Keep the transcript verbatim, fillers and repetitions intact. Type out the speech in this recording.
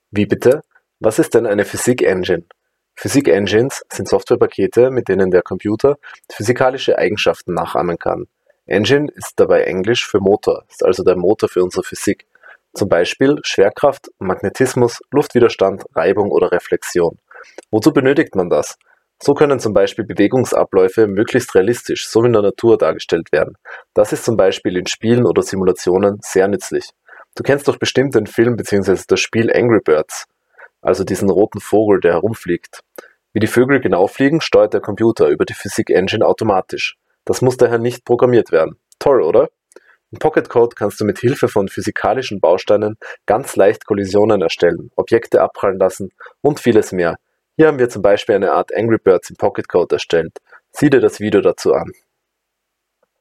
Wie bitte? Was ist denn eine Physik-Engine? Physik-Engines sind Softwarepakete, mit denen der Computer physikalische Eigenschaften nachahmen kann. Engine ist dabei Englisch für Motor, ist also der Motor für unsere Physik. Zum Beispiel Schwerkraft, Magnetismus, Luftwiderstand, Reibung oder Reflexion. Wozu benötigt man das? So können zum Beispiel Bewegungsabläufe möglichst realistisch, so in der Natur dargestellt werden. Das ist zum Beispiel in Spielen oder Simulationen sehr nützlich. Du kennst doch bestimmt den Film bzw. das Spiel Angry Birds, also diesen roten Vogel, der herumfliegt. Wie die Vögel genau fliegen, steuert der Computer über die Physik-Engine automatisch. Das muss daher nicht programmiert werden. Toll, oder? Im Pocket Code kannst du mit Hilfe von physikalischen Bausteinen ganz leicht Kollisionen erstellen, Objekte abprallen lassen und vieles mehr. Hier haben wir zum Beispiel eine Art Angry Birds im Pocket Code erstellt. Sieh dir das Video dazu an.